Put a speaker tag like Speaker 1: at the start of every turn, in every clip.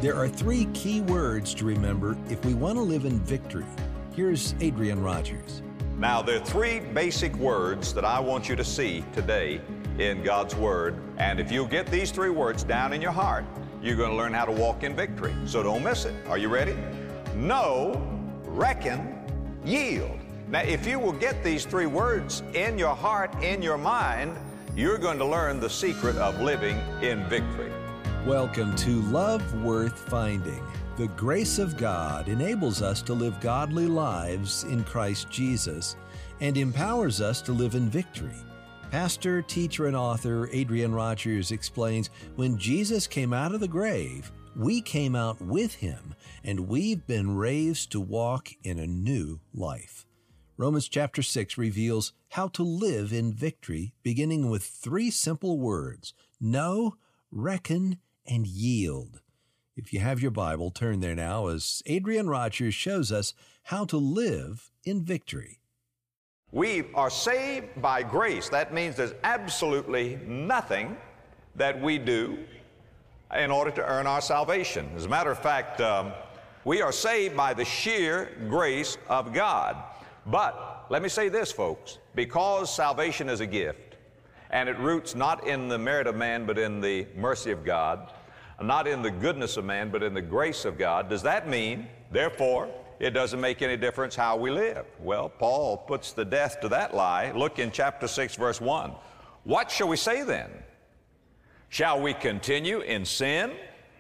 Speaker 1: There are three key words to remember if we want to live in victory. Here's Adrian Rogers.
Speaker 2: Now, there are three basic words that I want you to see today in God's Word. And if you'll get these three words down in your heart, you're going to learn how to walk in victory. So don't miss it. Are you ready? Know, reckon, yield. Now, if you will get these three words in your heart, in your mind, you're going to learn the secret of living in victory.
Speaker 1: Welcome to Love Worth Finding. The grace of God enables us to live godly lives in Christ Jesus and empowers us to live in victory. Pastor, teacher, and author Adrian Rogers explains, when Jesus came out of the grave, we came out with him, and we've been raised to walk in a new life. Romans chapter 6 reveals how to live in victory, beginning with three simple words: know, reckon, and yield. If you have your Bible, turn there now as Adrian Rogers shows us how to live in victory.
Speaker 2: We are saved by grace. That means there's absolutely nothing that we do in order to earn our salvation. As a matter of fact, we are saved by the sheer grace of God. But let me say this, folks, because salvation is a gift, and it roots not in the merit of man, but in the mercy of God, not in the goodness of man, but in the grace of God. Does that mean, therefore, it doesn't make any difference how we live? Well, Paul puts the death to that lie. Look in chapter 6, verse 1. What shall we say then? Shall we continue in sin,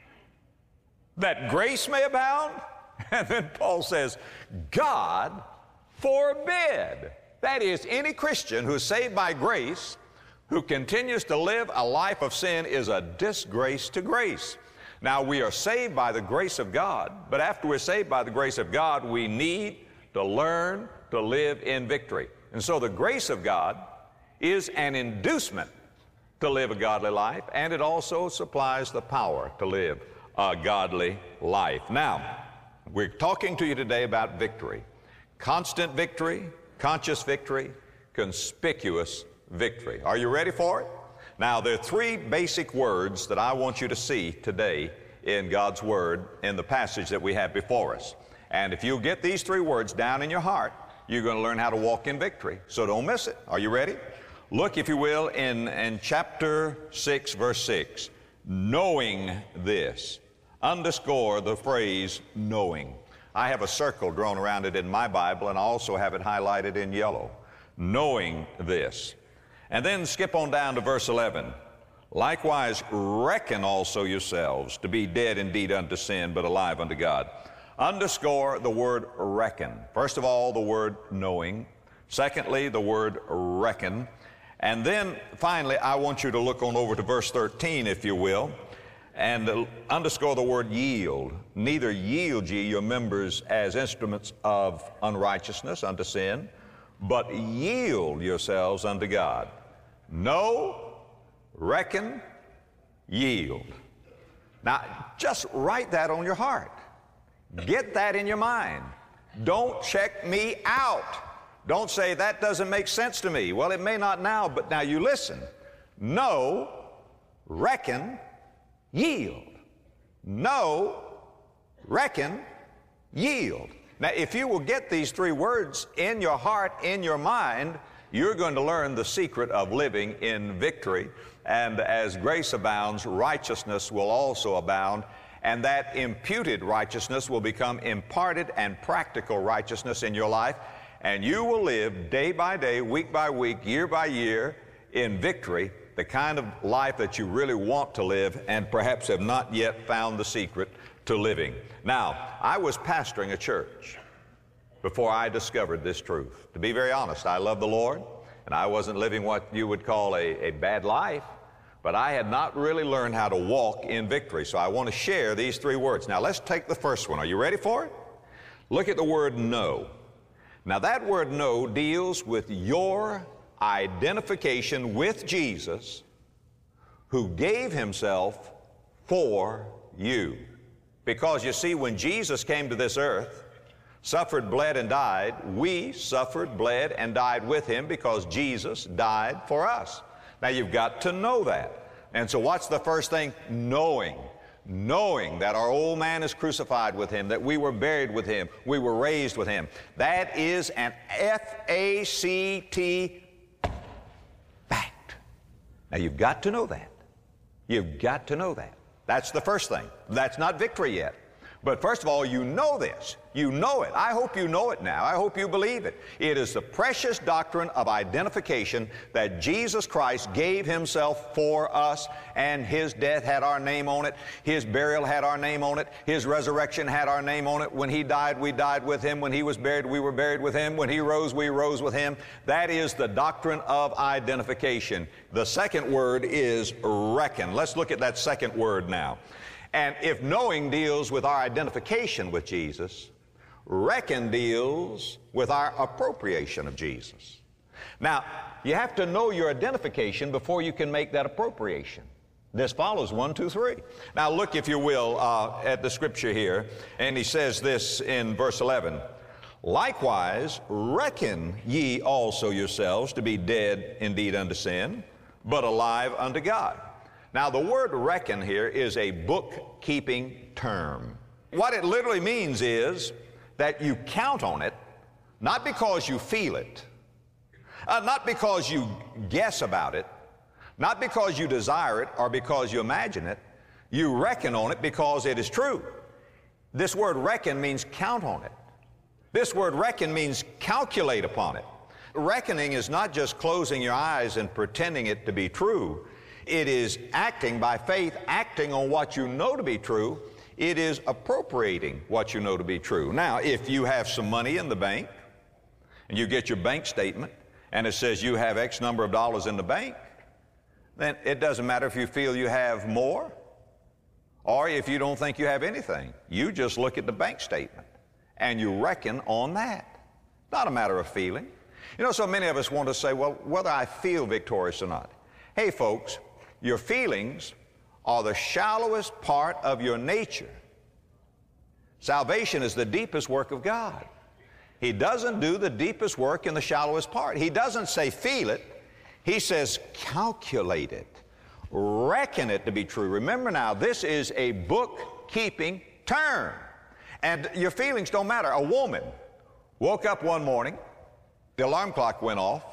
Speaker 2: that grace may abound? And then Paul says, God forbid. That is, any Christian who is saved by grace, who continues to live a life of sin, is a disgrace to grace. Now, we are saved by the grace of God, but after we're saved by the grace of God, we need to learn to live in victory. And so the grace of God is an inducement to live a godly life, and it also supplies the power to live a godly life. Now, we're talking to you today about victory. Constant victory, conscious victory, conspicuous victory. Are you ready for it? Now, there are three basic words that I want you to see today in God's Word in the passage that we have before us. And if you'll get these three words down in your heart, you're going to learn how to walk in victory. So don't miss it. Are you ready? Look, if you will, in chapter 6, verse 6. Knowing this. Underscore the phrase knowing. I have a circle drawn around it in my Bible, and I also have it highlighted in yellow. Knowing this. And then skip on down to verse 11. Likewise, reckon also yourselves to be dead indeed unto sin, but alive unto God. Underscore the word reckon. First of all, the word knowing. Secondly, the word reckon. And then finally, I want you to look on over to verse 13, if you will, and underscore the word yield. Neither yield ye your members as instruments of unrighteousness unto sin, but yield yourselves unto God. Know, reckon, yield. Now, just write that on your heart. Get that in your mind. Don't check me out. Don't say, that doesn't make sense to me. Well, it may not now, but now you listen. Know, reckon, yield. Know, reckon, yield. Now, if you will get these three words in your heart, in your mind, you're going to learn the secret of living in victory. And as grace abounds, righteousness will also abound. And that imputed righteousness will become imparted and practical righteousness in your life. And you will live day by day, week by week, year by year in victory, the kind of life that you really want to live and perhaps have not yet found the secret to living. Now, I was pastoring a church before I discovered this truth. To be very honest, I love the Lord, and I wasn't living what you would call a bad life, but I had not really learned how to walk in victory. So I want to share these three words. Now, let's take the first one. Are you ready for it? Look at the word know. Now, that word know deals with your identification with Jesus, who gave himself for you. Because you see, when Jesus came to this earth, suffered, bled, and died, we suffered, bled, and died with him because Jesus died for us. Now, you've got to know that. And so what's the first thing? Knowing. knowing that our old man is crucified with him, that we were buried with him, we were raised with him. That is an F-A-C-T fact. Now you've got to know that. You've got to know that. That's the first thing. That's not victory yet. But first of all, you know this. You know it. I hope you know it now. I hope you believe it. It is the precious doctrine of identification that Jesus Christ gave himself for us, and his death had our name on it. His burial had our name on it. His resurrection had our name on it. When he died, we died with him. When he was buried, we were buried with him. When he rose, we rose with him. That is the doctrine of identification. The second word is reckon. Let's look at that second word now. And if knowing deals with our identification with Jesus, reckon deals with our appropriation of Jesus. Now, you have to know your identification before you can make that appropriation. This follows 1, 2, 3. Now look, if you will, at the scripture here, and he says this in verse 11. Likewise, reckon ye also yourselves to be dead indeed unto sin, but alive unto God. Now, the word reckon here is a bookkeeping term. What it literally means is that you count on it, not because you feel it, not because you guess about it, not because you desire it or because you imagine it. You reckon on it because it is true. This word reckon means count on it. This word reckon means calculate upon it. Reckoning is not just closing your eyes and pretending it to be true. It is acting by faith, acting on what you know to be true. It is appropriating what you know to be true. Now, if you have some money in the bank and you get your bank statement and it says you have X number of dollars in the bank, then it doesn't matter if you feel you have more or if you don't think you have anything. You just look at the bank statement and you reckon on that. Not a matter of feeling. You know, so many of us want to say, well, whether I feel victorious or not. Hey, folks, your feelings are the shallowest part of your nature. Salvation is the deepest work of God. He doesn't do the deepest work in the shallowest part. He doesn't say feel it. He says calculate it. Reckon it to be true. Remember now, this is a bookkeeping term. And your feelings don't matter. A woman woke up one morning, the alarm clock went off,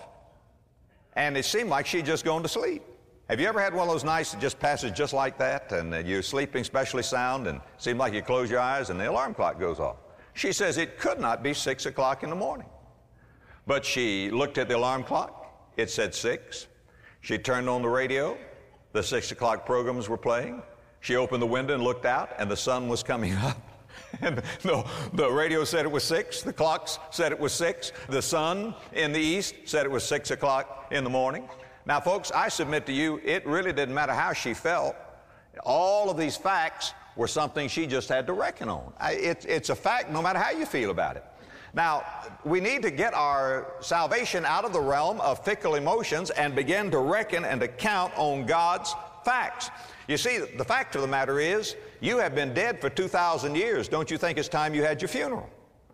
Speaker 2: and it seemed like she'd just gone to sleep. Have you ever had one of those nights that just passes just like that, and you're sleeping especially sound, and it seems like you close your eyes and the alarm clock goes off? She says it could not be 6 o'clock in the morning. But she looked at the alarm clock. It said 6. She turned on the radio. The 6 o'clock programs were playing. She opened the window and looked out, and the sun was coming up. And the radio said it was 6. The clocks said it was 6. The sun in the east said it was 6 o'clock in the morning. Now, folks, I submit to you, it really didn't matter how she felt. All of these facts were something she just had to reckon on. It's a fact no matter how you feel about it. Now, we need to get our salvation out of the realm of fickle emotions and begin to reckon and to count on God's facts. You see, the fact of the matter is, you have been dead for 2,000 years. Don't you think it's time you had your funeral?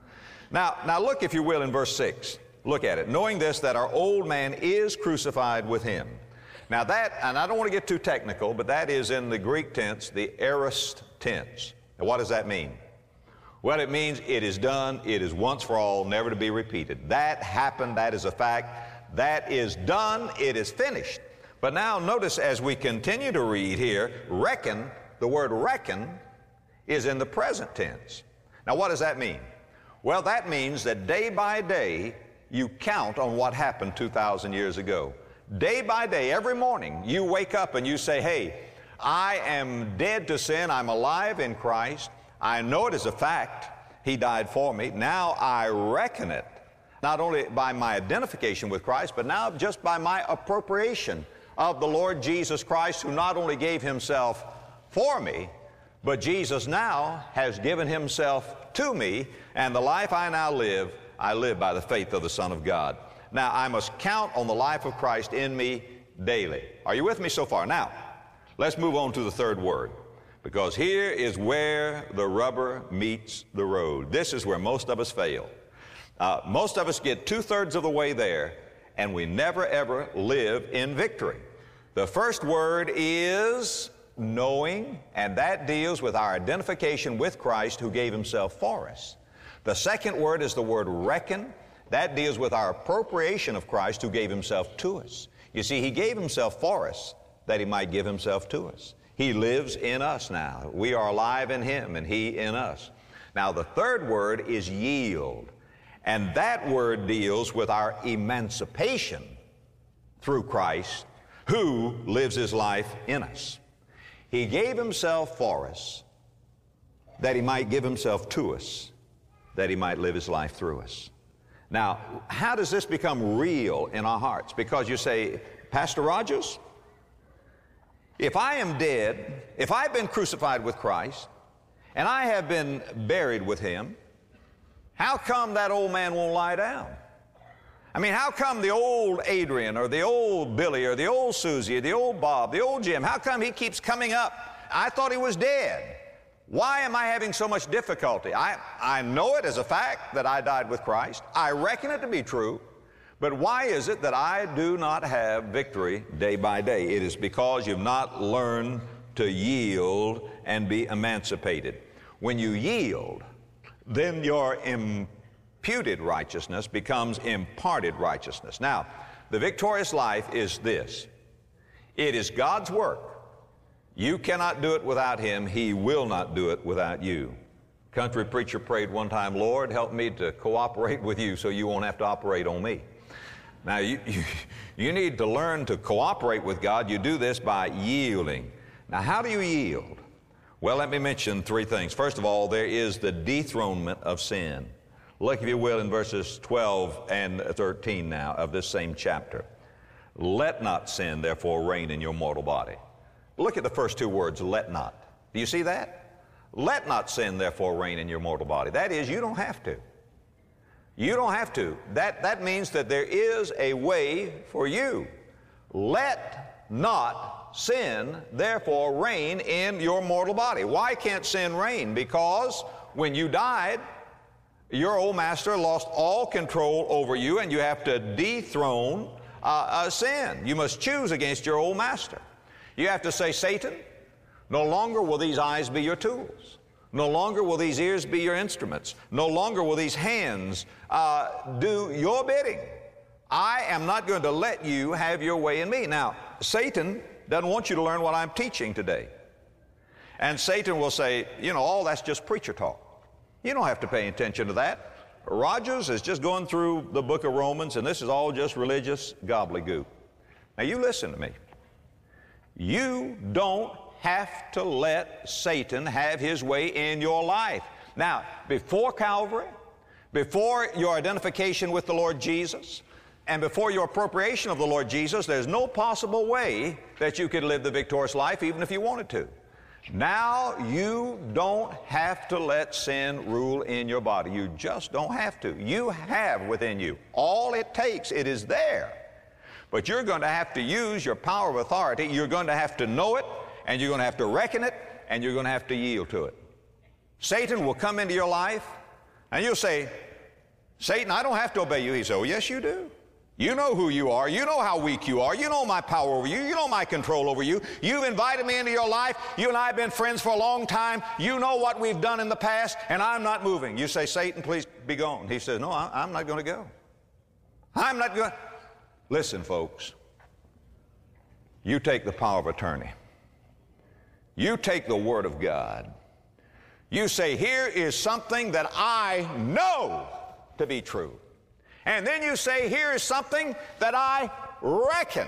Speaker 2: Now look, if you will, in verse 6. Look at it. Knowing this, that our old man is crucified with him. Now that, and I don't want to get too technical, but that is in the Greek tense, the aorist tense. Now what does that mean? Well, it means it is done, it is once for all, never to be repeated. That happened, that is a fact. That is done, it is finished. But now notice as we continue to read here, reckon, the word reckon is in the present tense. Now what does that mean? Well, that means that day by day you count on what happened 2,000 years ago. Day by day, every morning, you wake up and you say, hey, I am dead to sin, I'm alive in Christ, I know it is a fact, He died for me, now I reckon it, not only by my identification with Christ, but now just by my appropriation of the Lord Jesus Christ, who not only gave Himself for me, but Jesus now has given Himself to me, and the life I now live, I live by the faith of the Son of God. Now, I must count on the life of Christ in me daily. Are you with me so far? Now, let's move on to the third word, because here is where the rubber meets the road. This is where most of us fail. Most of us get 2/3 of the way there, and we never, ever live in victory. The first word is knowing, and that deals with our identification with Christ who gave himself for us. The second word is the word reckon. That deals with our appropriation of Christ who gave himself to us. You see, he gave himself for us that he might give himself to us. He lives in us now. We are alive in him and he in us. Now, the third word is yield. And that word deals with our emancipation through Christ who lives his life in us. He gave himself for us that he might give himself to us, that he might live his life through us. Now, how does this become real in our hearts? Because you say, Pastor Rogers, if I am dead, if I've been crucified with Christ, and I have been buried with him, how come that old man won't lie down? I mean, how come the old Adrian or the old Billy or the old Susie or the old Bob, the old Jim, how come he keeps coming up? I thought he was dead. Why am I having so much difficulty? I know it as a fact that I died with Christ. I reckon it to be true. But why is it that I do not have victory day by day? It is because you've not learned to yield and be emancipated. When you yield, then your imputed righteousness becomes imparted righteousness. Now, the victorious life is this. It is God's work. You cannot do it without him. He will not do it without you. Country preacher prayed one time, Lord, help me to cooperate with you so you won't have to operate on me. Now, you need to learn to cooperate with God. You do this by yielding. Now, how do you yield? Well, let me mention three things. First of all, there is the dethronement of sin. Look, if you will, in verses 12 and 13 now of this same chapter. Let not sin, therefore, reign in your mortal body. Look at the first two words, let not. Do you see that? Let not sin, therefore, reign in your mortal body. That is, you don't have to. You don't have to. That means that there is a way for you. Let not sin, therefore, reign in your mortal body. Why can't sin reign? Because when you died, your old master lost all control over you, and you have to dethrone sin. You must choose against your old master. You have to say, Satan, no longer will these eyes be your tools. No longer will these ears be your instruments. No longer will these hands do your bidding. I am not going to let you have your way in me. Now, Satan doesn't want you to learn what I'm teaching today. And Satan will say, you know, all that's just preacher talk. You don't have to pay attention to that. Rogers is just going through the book of Romans, and this is all just religious gobbledygook. Now, you listen to me. You don't have to let Satan have his way in your life. Now, before Calvary, before your identification with the Lord Jesus, and before your appropriation of the Lord Jesus, there's no possible way that you could live the victorious life even if you wanted to. Now you don't have to let sin rule in your body. You just don't have to. You have within you all it takes. It is there. But you're going to have to use your power of authority. You're going to have to know it, and you're going to have to reckon it, and you're going to have to yield to it. Satan will come into your life, and you'll say, Satan, I don't have to obey you. He says, oh, yes, you do. You know who you are. You know how weak you are. You know my power over you. You know my control over you. You've invited me into your life. You and I have been friends for a long time. You know what we've done in the past, and I'm not moving. You say, Satan, please be gone. He says, no, I'm not going to go. I'm not going. Listen, folks. You take the power of attorney. You take the Word of God. You say, here is something that I know to be true. And then you say, here is something that I reckon.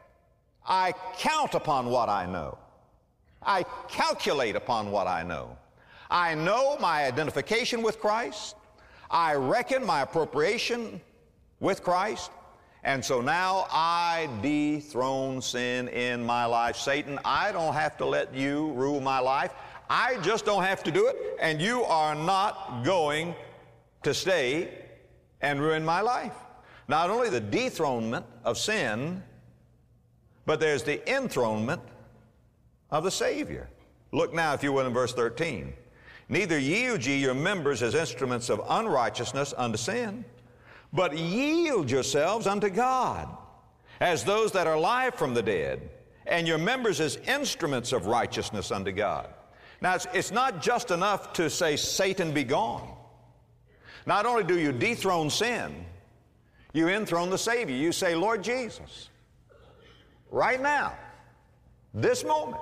Speaker 2: I count upon what I know. I calculate upon what I know. I know my identification with Christ. I reckon my appropriation with Christ. And so now I dethrone sin in my life. Satan, I don't have to let you rule my life. I just don't have to do it. And you are not going to stay and ruin my life. Not only the dethronement of sin, but there's the enthronement of the Savior. Look now, if you will, in verse 13. Neither yield ye your members as instruments of unrighteousness unto sin, but yield yourselves unto God as those that are alive from the dead, and your members as instruments of righteousness unto God. Now, it's not just enough to say, Satan be gone. Not only do you dethrone sin, you enthrone the Savior. You say, Lord Jesus, right now, this moment,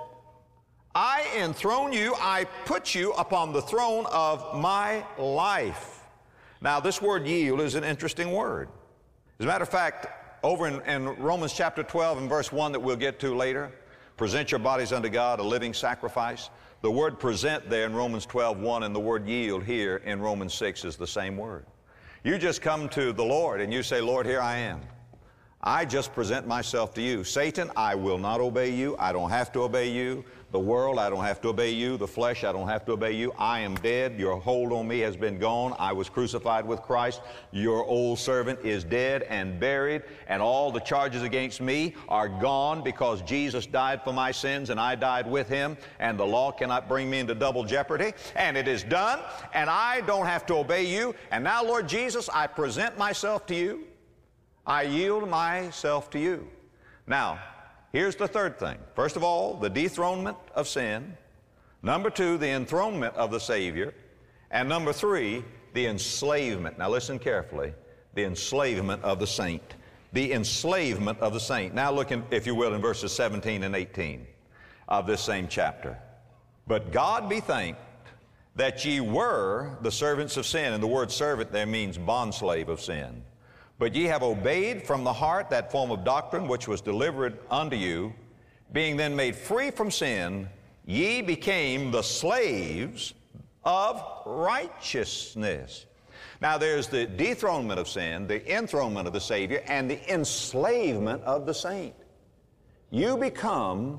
Speaker 2: I enthrone you, I put you upon the throne of my life. Now, this word yield is an interesting word. As a matter of fact, over in Romans chapter 12 and verse 1 that we'll get to later, present your bodies unto God, a living sacrifice. The word present there in Romans 12:1 and the word yield here in Romans 6 is the same word. You just come to the Lord and you say, Lord, here I am. I just present myself to you. Satan, I will not obey you. I don't have to obey you. The world, I don't have to obey you. The flesh, I don't have to obey you. I am dead. Your hold on me has been gone. I was crucified with Christ. Your old servant is dead and buried, and all the charges against me are gone because Jesus died for my sins and I died with him, and the law cannot bring me into double jeopardy. And it is done, and I don't have to obey you. And now, Lord Jesus, I present myself to you. I yield myself to you. Now, here's the third thing. First of all, the dethronement of sin. Number two, the enthronement of the Savior. And number three, the enslavement. Now listen carefully. The enslavement of the saint. The enslavement of the saint. Now look, if you will, in verses 17 and 18 of this same chapter. But God be thanked that ye were the servants of sin. And the word servant there means bondslave of sin. But ye have obeyed from the heart that form of doctrine which was delivered unto you. Being then made free from sin, ye became the slaves of righteousness. Now there's the dethronement of sin, the enthronement of the Savior, and the enslavement of the saint. You become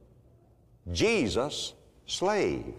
Speaker 2: Jesus' slave.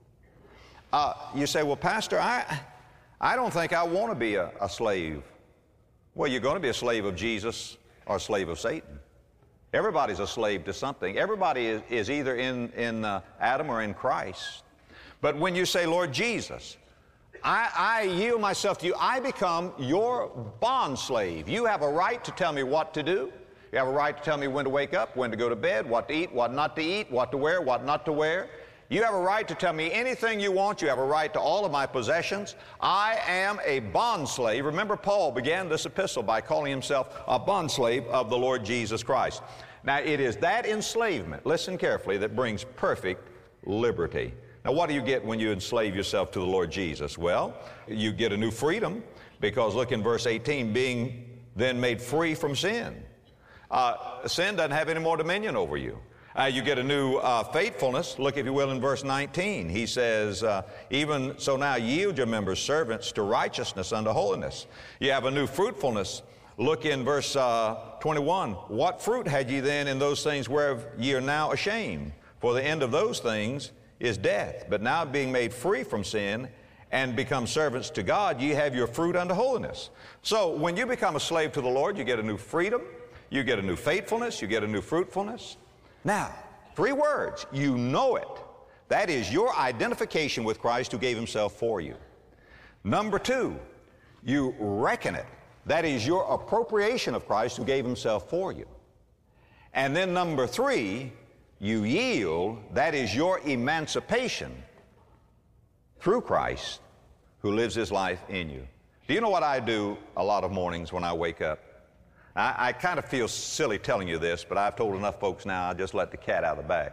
Speaker 2: You say, well, Pastor, I don't think I want to be a slave. Well, you're going to be a slave of Jesus or a slave of Satan. Everybody's a slave to something. Everybody is either in Adam or in Christ. But when you say, Lord Jesus, I yield myself to you, I become your bond slave. You have a right to tell me what to do. You have a right to tell me when to wake up, when to go to bed, what to eat, what not to eat, what to wear, what not to wear. You have a right to tell me anything you want. You have a right to all of my possessions. I am a bondslave. Remember, Paul began this epistle by calling himself a bondslave of the Lord Jesus Christ. Now, it is that enslavement, listen carefully, that brings perfect liberty. Now, what do you get when you enslave yourself to the Lord Jesus? Well, you get a new freedom, because look in verse 18, being then made free from sin. Sin doesn't have any more dominion over you. You get a new faithfulness. Look, if you will, in verse 19. He says, even so now yield your members servants to righteousness unto holiness. You have a new fruitfulness. Look in verse 21. What fruit had ye then in those things whereof ye are now ashamed? For the end of those things is death. But now being made free from sin and become servants to God, ye have your fruit unto holiness. So when you become a slave to the Lord, you get a new freedom, you get a new faithfulness, you get a new fruitfulness. Now, three words. You know it. That is your identification with Christ who gave himself for you. Number two, you reckon it. That is your appropriation of Christ who gave himself for you. And then number three, you yield. That is your emancipation through Christ who lives his life in you. Do you know what I do a lot of mornings when I wake up? I kind of feel silly telling you this, but I've told enough folks now, I'll just let the cat out of the bag.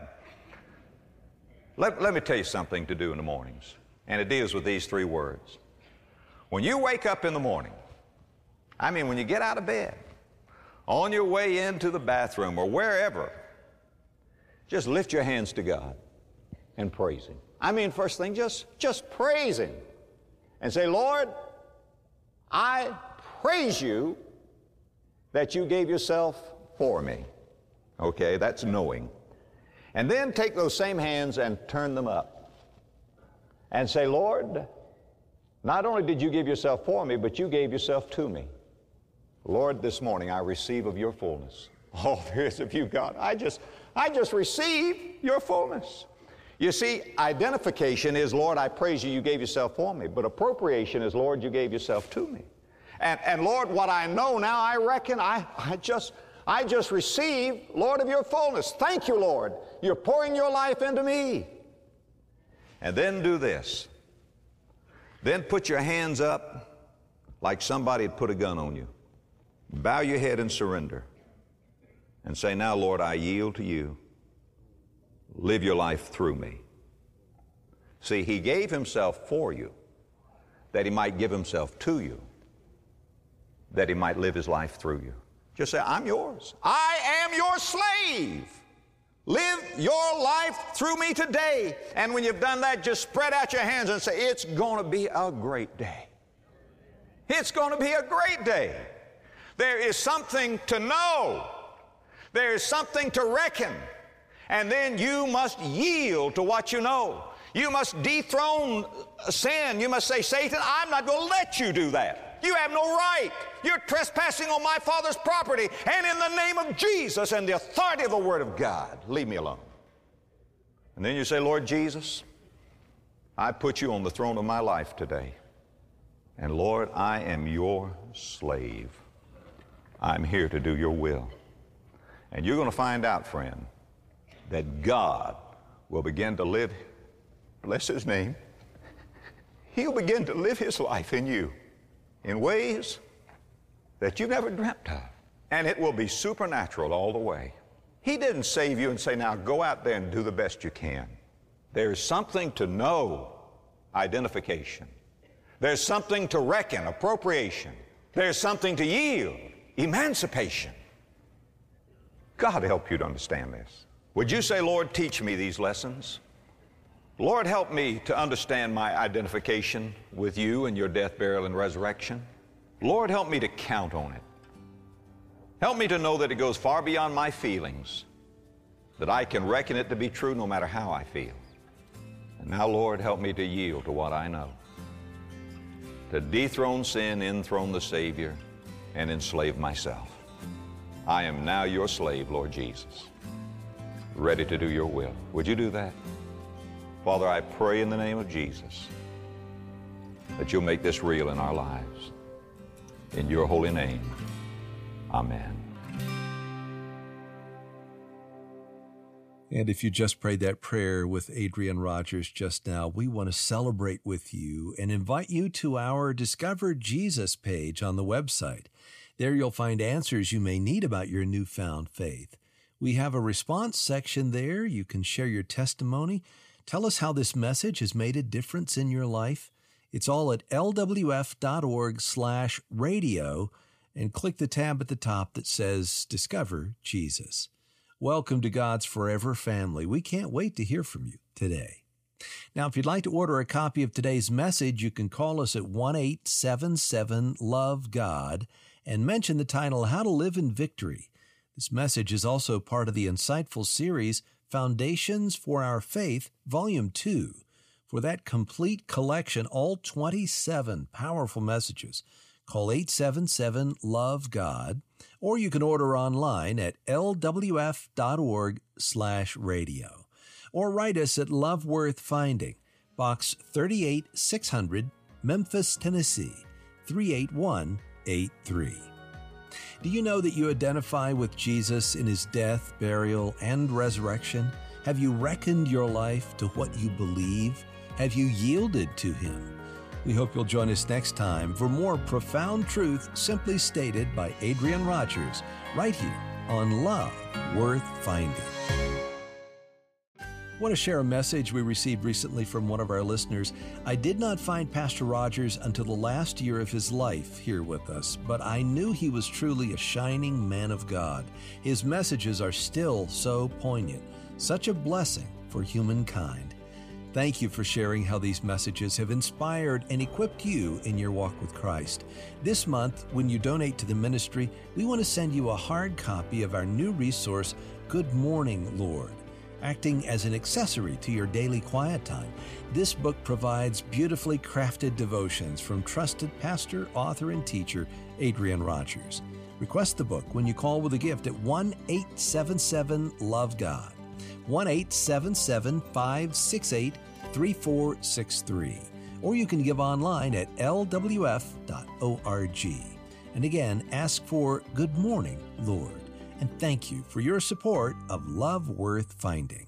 Speaker 2: Let me tell you something to do in the mornings, and it deals with these three words. When you wake up in the morning, I mean when you get out of bed, on your way into the bathroom or wherever, just lift your hands to God and praise him. I mean, first thing, just praise him and say, Lord, I praise you that you gave yourself for me. Okay, that's knowing. And then take those same hands and turn them up and say, Lord, not only did you give yourself for me, but you gave yourself to me. Lord, this morning I receive of your fullness. All there is of you, God. I just receive your fullness. You see, identification is, Lord, I praise you, you gave yourself for me. But appropriation is, Lord, you gave yourself to me. And Lord, what I know now, I reckon I I just received, Lord, of your fullness. Thank you, Lord. You're pouring your life into me. And then do this. Then put your hands up like somebody had put a gun on you. Bow your head and surrender. And say, now, Lord, I yield to you. Live your life through me. See, he gave himself for you, that he might give himself to you, that he might live his life through you. Just say, I'm yours. I am your slave. Live your life through me today. And when you've done that, just spread out your hands and say, it's going to be a great day. It's going to be a great day. There is something to know. There is something to reckon. And then you must yield to what you know. You must dethrone sin. You must say, Satan, I'm not going to let you do that. You have no right. You're trespassing on my Father's property. And in the name of Jesus and the authority of the Word of God, leave me alone. And then you say, Lord Jesus, I put you on the throne of my life today. And Lord, I am your slave. I'm here to do your will. And you're going to find out, friend, that God will begin to live, bless his name, he'll begin to live his life in you in ways that you never dreamt of. And it will be supernatural all the way. He didn't save you and say, now go out there and do the best you can. There's something to know, identification. There's something to reckon, appropriation. There's something to yield, emancipation. God help you to understand this. Would you say, Lord, teach me these lessons? Lord, help me to understand my identification with you and your death, burial, and resurrection. Lord, help me to count on it. Help me to know that it goes far beyond my feelings, that I can reckon it to be true no matter how I feel. And now, Lord, help me to yield to what I know, to dethrone sin, enthrone the Savior, and enslave myself. I am now your slave, Lord Jesus, ready to do your will. Would you do that? Father, I pray in the name of Jesus that you'll make this real in our lives. In your holy name, amen.
Speaker 1: And if you just prayed that prayer with Adrian Rogers just now, we want to celebrate with you and invite you to our Discover Jesus page on the website. There you'll find answers you may need about your newfound faith. We have a response section there. You can share your testimony. Tell us how this message has made a difference in your life. It's all at lwf.org/radio, and click the tab at the top that says Discover Jesus. Welcome to God's Forever Family. We can't wait to hear from you today. Now, if you'd like to order a copy of today's message, you can call us at 1-877-LOVE-GOD and mention the title, How to Live in Victory. This message is also part of the insightful series, Foundations for Our Faith, Volume 2. For that complete collection, all 27 powerful messages, call 877-LOVE-GOD, or you can order online at lwf.org/radio. Or write us at Love Worth Finding, Box 38600, Memphis, Tennessee, 38183. Do you know that you identify with Jesus in his death, burial, and resurrection? Have you reckoned your life to what you believe? Have you yielded to him? We hope you'll join us next time for more profound truth simply stated by Adrian Rogers, right here on Love Worth Finding. I want to share a message we received recently from one of our listeners. I did not find Pastor Rogers until the last year of his life here with us, but I knew he was truly a shining man of God. His messages are still so poignant, such a blessing for humankind. Thank you for sharing how these messages have inspired and equipped you in your walk with Christ. This month, when you donate to the ministry, we want to send you a hard copy of our new resource, Good Morning, Lord. Acting as an accessory to your daily quiet time, this book provides beautifully crafted devotions from trusted pastor, author, and teacher Adrian Rogers. Request the book when you call with a gift at 1-877-LOVE-GOD, 1-877-568-3463, or you can give online at lwf.org. And again, ask for Good Morning, Lord. And thank you for your support of Love Worth Finding.